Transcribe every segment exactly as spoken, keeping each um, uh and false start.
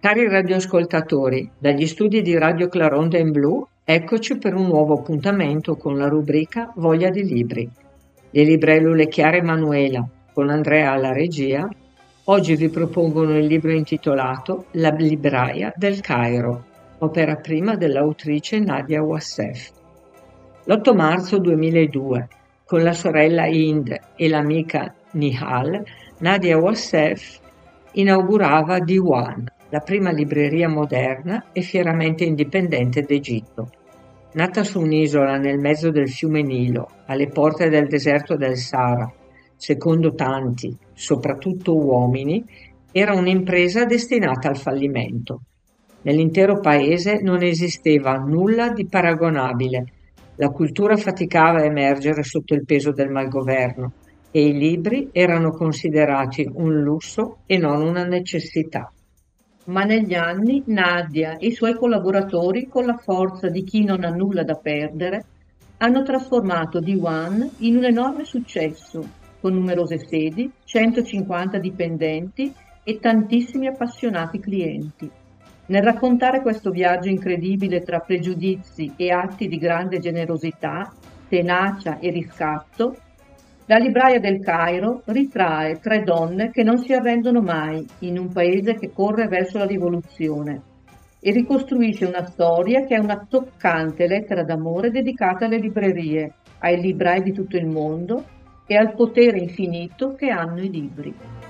Cari radioascoltatori, dagli studi di Radio Claronde in Blu, eccoci per un nuovo appuntamento con la rubrica Voglia di Libri. Le librellule Chiara e Manuela, con Andrea alla regia, oggi vi propongono il libro intitolato La libraia del Cairo, opera prima dell'autrice Nadia Wassef. L'otto marzo duemiladue, con la sorella Hind e l'amica Nihal, Nadia Wassef inaugurava Diwan, la prima libreria moderna e fieramente indipendente d'Egitto. Nata su un'isola nel mezzo del fiume Nilo, alle porte del deserto del Sahara, secondo tanti, soprattutto uomini, era un'impresa destinata al fallimento. Nell'intero paese non esisteva nulla di paragonabile. La cultura faticava a emergere sotto il peso del malgoverno e i libri erano considerati un lusso e non una necessità. Ma negli anni Nadia e i suoi collaboratori, con la forza di chi non ha nulla da perdere, hanno trasformato Diwan in un enorme successo, con numerose sedi, centocinquanta dipendenti e tantissimi appassionati clienti. Nel raccontare questo viaggio incredibile tra pregiudizi e atti di grande generosità, tenacia e riscatto, la libraia del Cairo ritrae tre donne che non si arrendono mai in un paese che corre verso la rivoluzione e ricostruisce una storia che è una toccante lettera d'amore dedicata alle librerie, ai librai di tutto il mondo e al potere infinito che hanno i libri.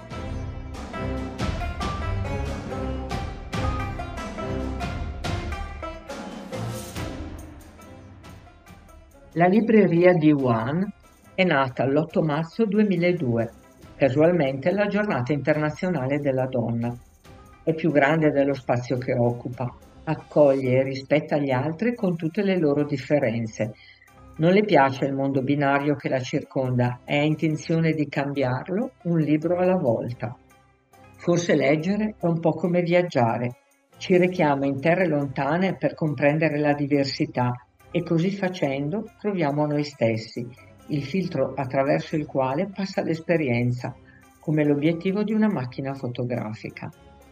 La libreria Diwan è nata l'otto marzo duemiladue, casualmente la giornata internazionale della donna. È più grande dello spazio che occupa, accoglie e rispetta gli altri con tutte le loro differenze. Non le piace il mondo binario che la circonda e ha intenzione di cambiarlo un libro alla volta. Forse leggere è un po' come viaggiare, ci richiama in terre lontane per comprendere la diversità e così facendo troviamo noi stessi, il filtro attraverso il quale passa l'esperienza, come l'obiettivo di una macchina fotografica.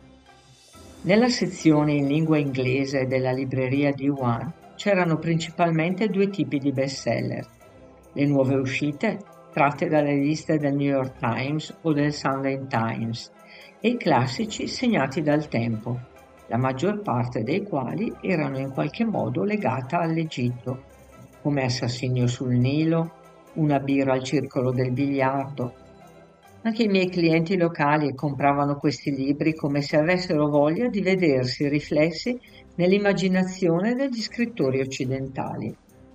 Nella sezione in lingua inglese della libreria Diwan c'erano principalmente due tipi di bestseller: le nuove uscite, tratte dalle liste del New York Times o del Sunday Times, e i classici segnati dal tempo, la maggior parte dei quali erano in qualche modo legata all'Egitto, come Assassinio sul Nilo, Una birra al circolo del biliardo. Anche i miei clienti locali compravano questi libri come se avessero voglia di vedersi riflessi nell'immaginazione degli scrittori occidentali.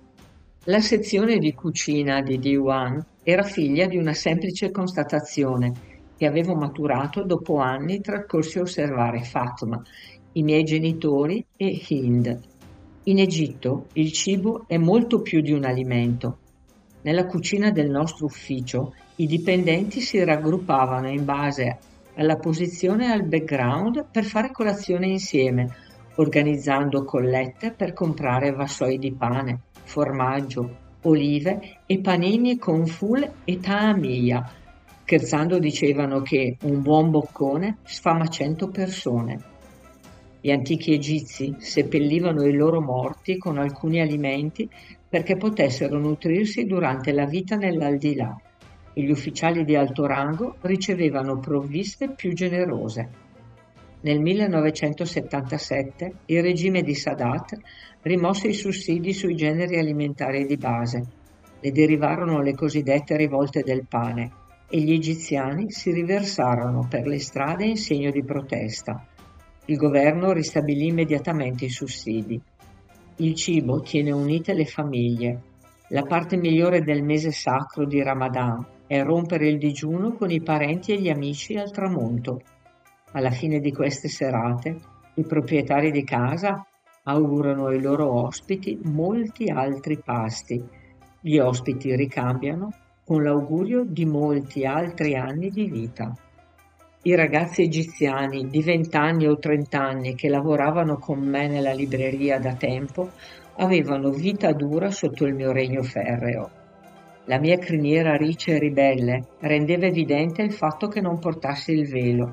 La sezione di cucina di Diwan era figlia di una semplice constatazione che avevo maturato dopo anni trascorsi a osservare Fatma, i miei genitori e Hind. In Egitto il cibo è molto più di un alimento. Nella cucina del nostro ufficio i dipendenti si raggruppavano in base alla posizione e al background per fare colazione insieme, organizzando collette per comprare vassoi di pane, formaggio, olive e panini con ful e tahamiyya. Scherzando dicevano che un buon boccone sfama cento persone. Gli antichi egizi seppellivano i loro morti con alcuni alimenti perché potessero nutrirsi durante la vita nell'aldilà e gli ufficiali di alto rango ricevevano provviste più generose. Nel millenovecentosettantasette il regime di Sadat rimosse i sussidi sui generi alimentari di base, ne derivarono le cosiddette rivolte del pane e gli egiziani si riversarono per le strade in segno di protesta. Il governo ristabilì immediatamente i sussidi. Il cibo tiene unite le famiglie. La parte migliore del mese sacro di Ramadan è rompere il digiuno con i parenti e gli amici al tramonto. Alla fine di queste serate, i proprietari di casa augurano ai loro ospiti molti altri pasti. Gli ospiti ricambiano con l'augurio di molti altri anni di vita. I ragazzi egiziani di vent'anni o trent'anni che lavoravano con me nella libreria da tempo avevano vita dura sotto il mio regno ferreo. La mia criniera riccia e ribelle rendeva evidente il fatto che non portassi il velo,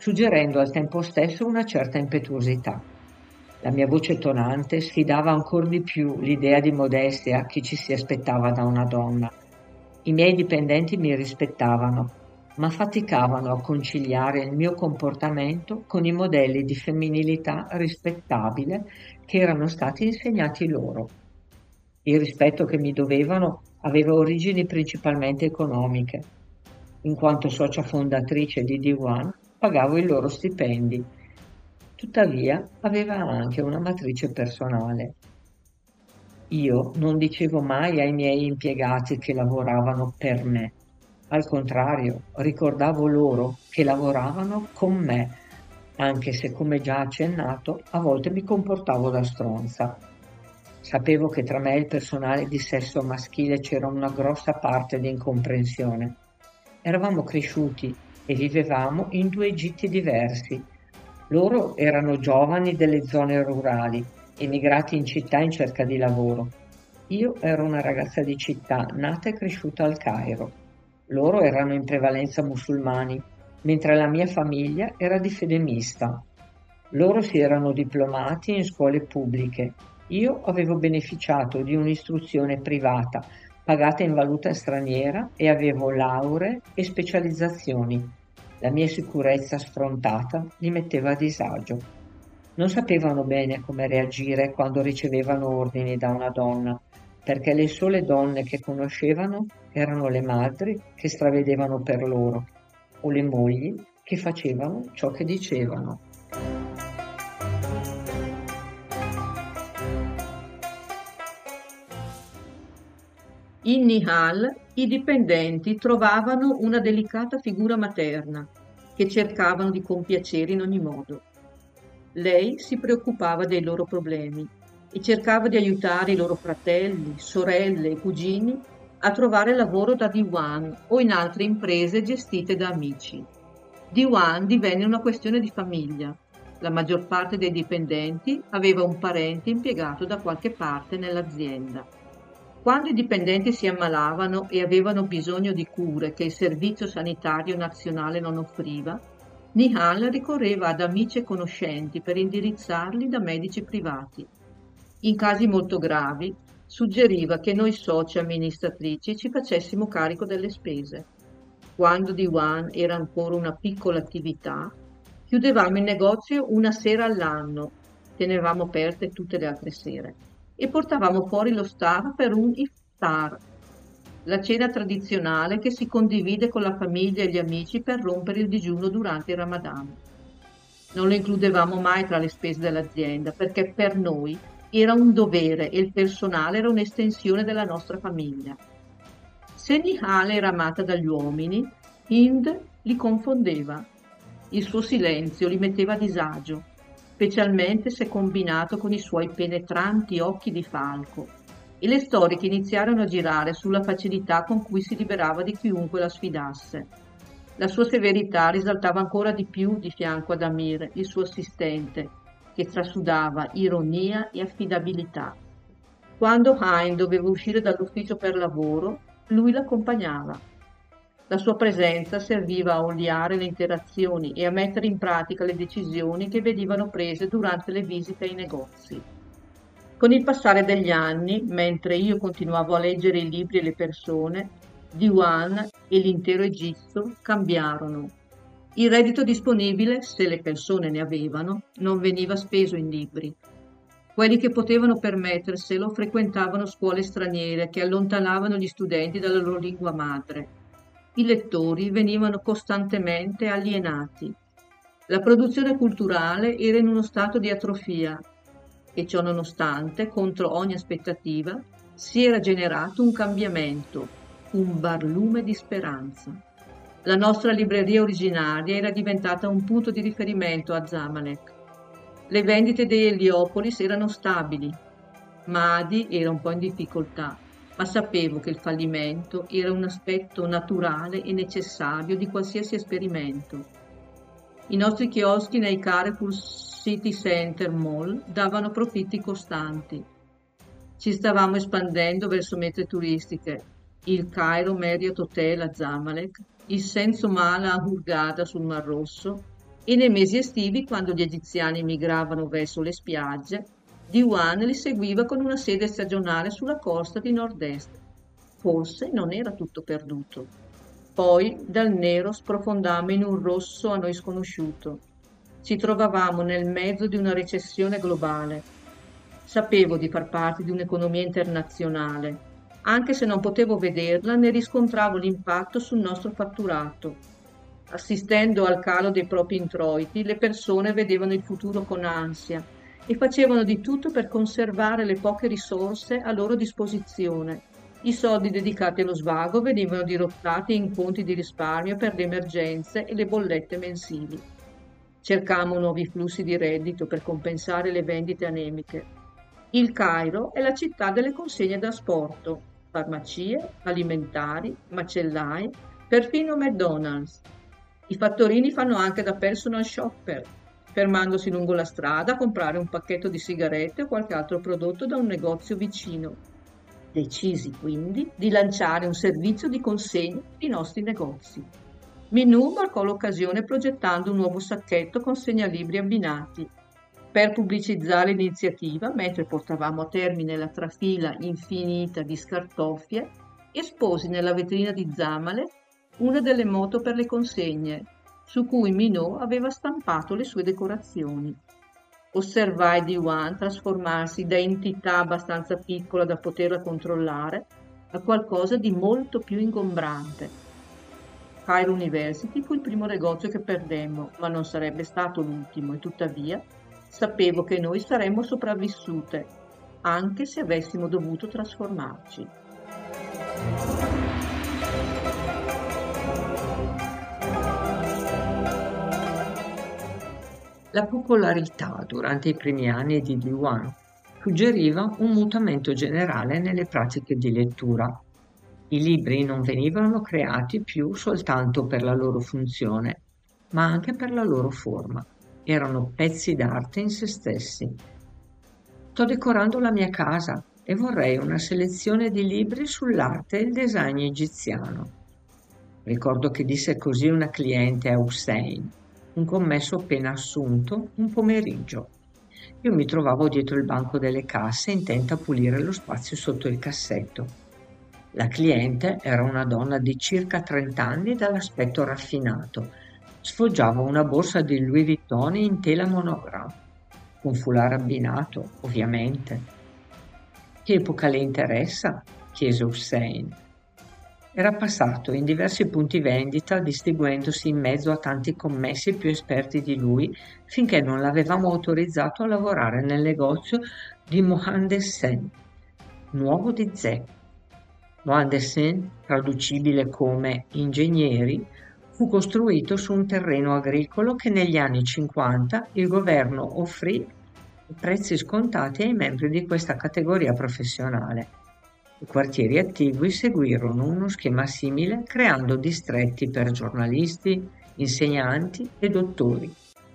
suggerendo al tempo stesso una certa impetuosità. La mia voce tonante sfidava ancor di più l'idea di modestia che ci si aspettava da una donna. I miei dipendenti mi rispettavano, ma faticavano a conciliare il mio comportamento con i modelli di femminilità rispettabile che erano stati insegnati loro. Il rispetto che mi dovevano aveva origini principalmente economiche. In quanto socia fondatrice di D uno, pagavo i loro stipendi. Tuttavia, aveva anche una matrice personale. Io non dicevo mai ai miei impiegati che lavoravano per me. Al contrario, ricordavo loro che lavoravano con me, anche se, come già accennato, a volte mi comportavo da stronza. Sapevo che tra me e il personale di sesso maschile c'era una grossa parte di incomprensione. Eravamo cresciuti e vivevamo in due gitti diversi. Loro erano giovani delle zone rurali, emigrati in città in cerca di lavoro. Io ero una ragazza di città, nata e cresciuta al Cairo. Loro erano in prevalenza musulmani, mentre la mia famiglia era di fede mista. Loro si erano diplomati in scuole pubbliche. Io avevo beneficiato di un'istruzione privata, pagata in valuta straniera, e avevo lauree e specializzazioni. La mia sicurezza sfrontata li metteva a disagio. Non sapevano bene come reagire quando ricevevano ordini da una donna, perché le sole donne che conoscevano erano le madri che stravedevano per loro, o le mogli che facevano ciò che dicevano. In Nihal i dipendenti trovavano una delicata figura materna che cercavano di compiacere in ogni modo. Lei si preoccupava dei loro problemi e cercava di aiutare i loro fratelli, sorelle e cugini a trovare lavoro da D uno o in altre imprese gestite da amici. D uno divenne una questione di famiglia. La maggior parte dei dipendenti aveva un parente impiegato da qualche parte nell'azienda. Quando i dipendenti si ammalavano e avevano bisogno di cure che il Servizio Sanitario Nazionale non offriva, Nihal ricorreva ad amici e conoscenti per indirizzarli da medici privati. In casi molto gravi, suggeriva che noi soci amministratrici ci facessimo carico delle spese. Quando D uno era ancora una piccola attività, chiudevamo il negozio una sera all'anno, tenevamo aperte tutte le altre sere, e portavamo fuori lo staff per un iftar, la cena tradizionale che si condivide con la famiglia e gli amici per rompere il digiuno durante il Ramadan. Non lo includevamo mai tra le spese dell'azienda perché per noi era un dovere e il personale era un'estensione della nostra famiglia. Se Nihal era amata dagli uomini, Hind li confondeva. Il suo silenzio li metteva a disagio, specialmente se combinato con i suoi penetranti occhi di falco, e le storie che iniziarono a girare sulla facilità con cui si liberava di chiunque la sfidasse. La sua severità risaltava ancora di più di fianco ad Amir, il suo assistente, che trasudava ironia e affidabilità. Quando Hein doveva uscire dall'ufficio per lavoro, lui l'accompagnava. La sua presenza serviva a oliare le interazioni e a mettere in pratica le decisioni che venivano prese durante le visite ai negozi. Con il passare degli anni, mentre io continuavo a leggere i libri e le persone, D uno e l'intero Egitto cambiarono. Il reddito disponibile, se le persone ne avevano, non veniva speso in libri. Quelli che potevano permetterselo frequentavano scuole straniere che allontanavano gli studenti dalla loro lingua madre. I lettori venivano costantemente alienati. La produzione culturale era in uno stato di atrofia e ciò nonostante, contro ogni aspettativa, si era generato un cambiamento, un barlume di speranza. La nostra libreria originaria era diventata un punto di riferimento a Zamalek. Le vendite di Heliopolis erano stabili. Madi era un po' in difficoltà, ma sapevo che il fallimento era un aspetto naturale e necessario di qualsiasi esperimento. I nostri chioschi nei Carrefour City Center Mall davano profitti costanti. Ci stavamo espandendo verso mete turistiche, il Cairo Marriott Hotel a Zamalek, il Senso Mala a Hurghada sul Mar Rosso, E nei mesi estivi, quando gli egiziani migravano verso le spiagge, Diwan li seguiva con una sede stagionale sulla costa di nord-est. Forse non era tutto perduto. Poi dal nero sprofondammo in un rosso a noi sconosciuto. Ci trovavamo nel mezzo di una recessione globale. Sapevo di far parte di un'economia internazionale. Anche se non potevo vederla, ne riscontravo l'impatto sul nostro fatturato. Assistendo al calo dei propri introiti, le persone vedevano il futuro con ansia e facevano di tutto per conservare le poche risorse a loro disposizione. I soldi dedicati allo svago venivano dirottati in conti di risparmio per le emergenze e le bollette mensili. Cercammo nuovi flussi di reddito per compensare le vendite anemiche. Il Cairo è la città delle consegne da asporto, farmacie, alimentari, macellai, perfino McDonald's. I fattorini fanno anche da personal shopper, fermandosi lungo la strada a comprare un pacchetto di sigarette o qualche altro prodotto da un negozio vicino. Decisi quindi di lanciare un servizio di consegna ai nostri negozi. Minù marcò l'occasione progettando un nuovo sacchetto con segnalibri abbinati. Per pubblicizzare l'iniziativa, mentre portavamo a termine la trafila infinita di scartoffie, esposi nella vetrina di Zamalek una delle moto per le consegne, su cui Minot aveva stampato le sue decorazioni. Osservai Diwan trasformarsi da entità abbastanza piccola da poterla controllare a qualcosa di molto più ingombrante. Cairo University fu il primo negozio che perdemmo, ma non sarebbe stato l'ultimo, e tuttavia sapevo che noi saremmo sopravvissute, anche se avessimo dovuto trasformarci. La popolarità durante i primi anni di Diwan suggeriva un mutamento generale nelle pratiche di lettura. I libri non venivano creati più soltanto per la loro funzione, ma anche per la loro forma. Erano pezzi d'arte in se stessi. Sto decorando la mia casa e vorrei una selezione di libri sull'arte e il design egiziano. Ricordo che disse così una cliente a Hussein, un commesso appena assunto, un pomeriggio. Io mi trovavo dietro il banco delle casse intenta a pulire lo spazio sotto il cassetto. La cliente era una donna di circa trenta anni dall'aspetto raffinato. Sfoggiava una borsa di Louis Vuitton in tela monogramma, con foulard abbinato, ovviamente. Che epoca le interessa? Chiese Hussein. Era passato in diversi punti vendita, distinguendosi in mezzo a tanti commessi più esperti di lui, finché non l'avevamo autorizzato a lavorare nel negozio di Mohandessen, nuovo di zecca. Mohandessen, traducibile come ingegneri, fu costruito su un terreno agricolo che negli anni cinquanta il governo offrì prezzi scontati ai membri di questa categoria professionale. I quartieri attigui seguirono uno schema simile, creando distretti per giornalisti, insegnanti e dottori.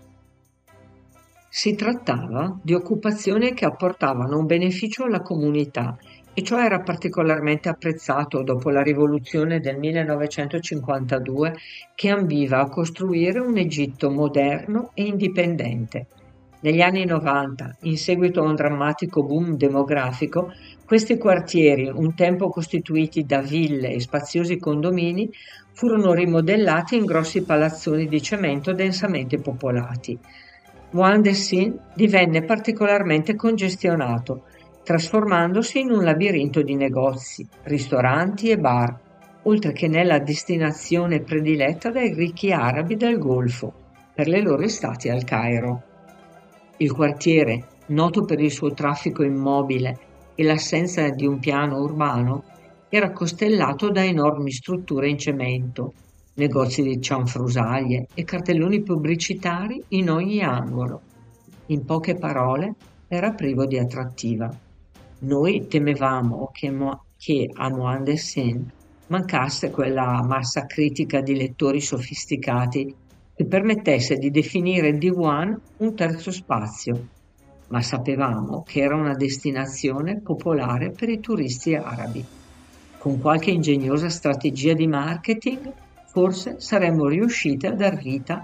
Si trattava di occupazioni che apportavano un beneficio alla comunità, e ciò era particolarmente apprezzato dopo la rivoluzione del millenovecentocinquantadue, che ambiva a costruire un Egitto moderno e indipendente. Negli anni novanta, in seguito a un drammatico boom demografico, questi quartieri, un tempo costituiti da ville e spaziosi condomini, furono rimodellati in grossi palazzoni di cemento densamente popolati. Mohandessen divenne particolarmente congestionato, trasformandosi in un labirinto di negozi, ristoranti e bar, oltre che nella destinazione prediletta dai ricchi arabi del Golfo per le loro estati al Cairo. Il quartiere, noto per il suo traffico immobile e l'assenza di un piano urbano, era costellato da enormi strutture in cemento, negozi di cianfrusaglie e cartelloni pubblicitari in ogni angolo. In poche parole, era privo di attrattiva. Noi temevamo che, Mo- che a Mohandessen mancasse quella massa critica di lettori sofisticati che permettesse di definire Diwan un terzo spazio, ma sapevamo che era una destinazione popolare per i turisti arabi. Con qualche ingegnosa strategia di marketing, forse saremmo riusciti a dar vita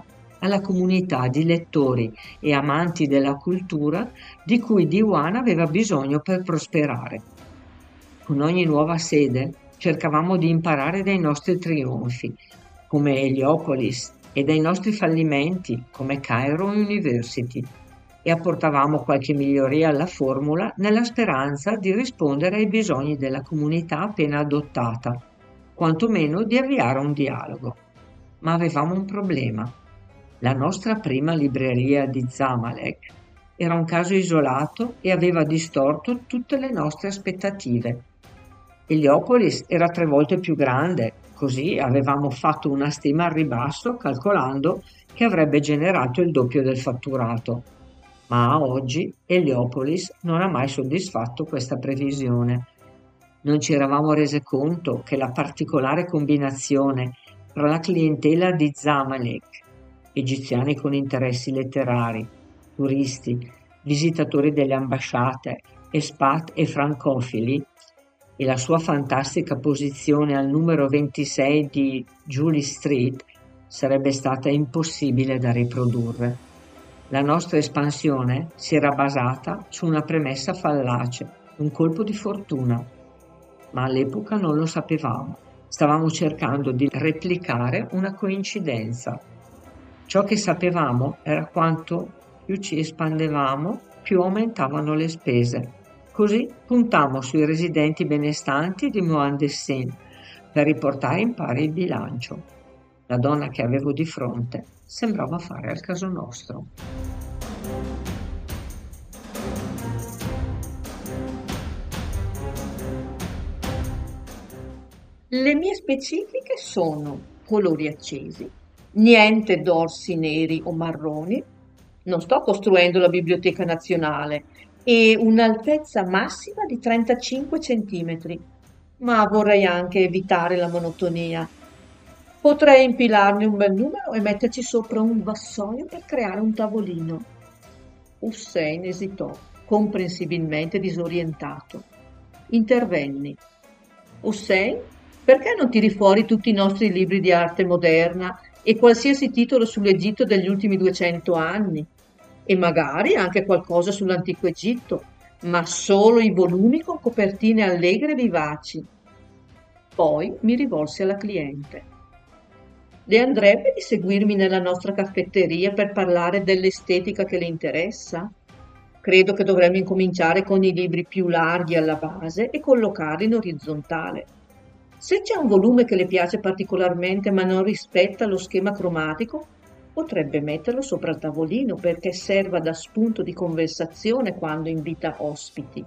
alla comunità di lettori e amanti della cultura di cui Diwan aveva bisogno per prosperare. Con ogni nuova sede cercavamo di imparare dai nostri trionfi, come Heliopolis, e dai nostri fallimenti, come Cairo University, e apportavamo qualche miglioria alla formula nella speranza di rispondere ai bisogni della comunità appena adottata, quantomeno di avviare un dialogo. Ma avevamo un problema. La nostra prima libreria di Zamalek era un caso isolato e aveva distorto tutte le nostre aspettative. Heliopolis era tre volte più grande, così avevamo fatto una stima al ribasso calcolando che avrebbe generato il doppio del fatturato. Ma a oggi Heliopolis non ha mai soddisfatto questa previsione. Non ci eravamo resi conto che la particolare combinazione tra la clientela di Zamalek, egiziani con interessi letterari, turisti, visitatori delle ambasciate, expat e francofili, e la sua fantastica posizione al numero ventisei di Julie Street sarebbe stata impossibile da riprodurre. La nostra espansione si era basata su una premessa fallace, un colpo di fortuna, ma all'epoca non lo sapevamo. Stavamo cercando di replicare una coincidenza. Ciò che sapevamo era quanto più ci espandevamo, più aumentavano le spese. Così puntammo sui residenti benestanti di Mohandesin per riportare in pari il bilancio. La donna che avevo di fronte sembrava fare al caso nostro. Le mie specifiche sono colori accesi, niente dorsi neri o marroni, non sto costruendo la Biblioteca Nazionale, e un'altezza massima di trentacinque centimetri, ma vorrei anche evitare la monotonia. Potrei impilarne un bel numero e metterci sopra un vassoio per creare un tavolino. Hussein esitò, comprensibilmente disorientato. Intervenni. Hussein, perché non tiri fuori tutti i nostri libri di arte moderna e qualsiasi titolo sull'Egitto degli ultimi duecento anni? E magari anche qualcosa sull'antico Egitto, ma solo i volumi con copertine allegre e vivaci. Poi mi rivolsi alla cliente. Le andrebbe di seguirmi nella nostra caffetteria per parlare dell'estetica che le interessa? Credo che dovremmo incominciare con i libri più larghi alla base e collocarli in orizzontale. Se c'è un volume che le piace particolarmente ma non rispetta lo schema cromatico, potrebbe metterlo sopra il tavolino perché serva da spunto di conversazione quando invita ospiti.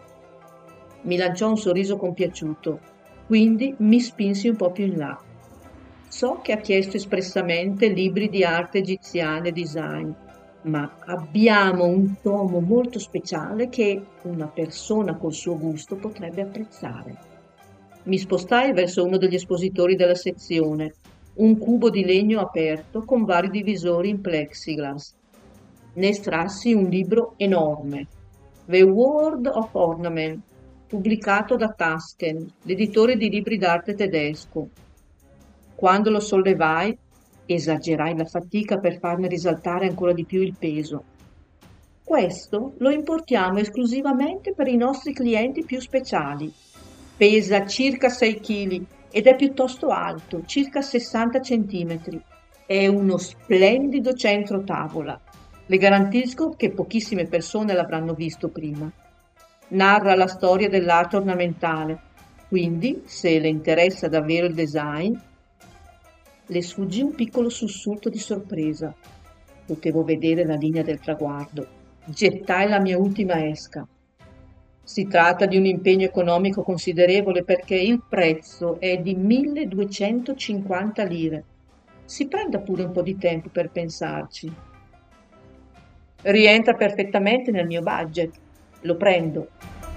Mi lanciò un sorriso compiaciuto, quindi mi spinsi un po' più in là. So che ha chiesto espressamente libri di arte egiziana e design, ma abbiamo un tomo molto speciale che una persona col suo gusto potrebbe apprezzare. Mi spostai verso uno degli espositori della sezione, un cubo di legno aperto con vari divisori in plexiglass. Ne estrassi un libro enorme, The World of Ornament, pubblicato da Tasken, l'editore di libri d'arte tedesco. Quando lo sollevai, esagerai la fatica per farne risaltare ancora di più il peso. Questo lo importiamo esclusivamente per i nostri clienti più speciali. Pesa circa sei chili ed è piuttosto alto, circa sessanta centimetri. È uno splendido centro tavola. Le garantisco che pochissime persone l'avranno visto prima. Narra la storia dell'arte ornamentale, quindi, se le interessa davvero il design, le sfuggì un piccolo sussulto di sorpresa. Potevo vedere la linea del traguardo. Gettai la mia ultima esca. Si tratta di un impegno economico considerevole perché il prezzo è di milleduecentocinquanta lire. Si prenda pure un po' di tempo per pensarci. Rientra perfettamente nel mio budget. Lo prendo.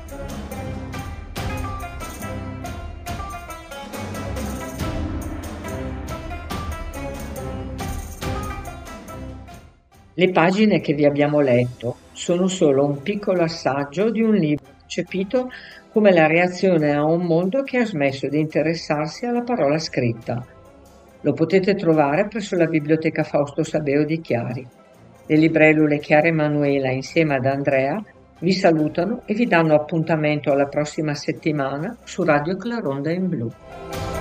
Le pagine che vi abbiamo letto sono solo un piccolo assaggio di un libro concepito come la reazione a un mondo che ha smesso di interessarsi alla parola scritta. Lo potete trovare presso la Biblioteca Fausto Sabeo di Chiari. Le librelule Chiara Emanuela insieme ad Andrea vi salutano e vi danno appuntamento alla prossima settimana su Radio Claronda in Blu.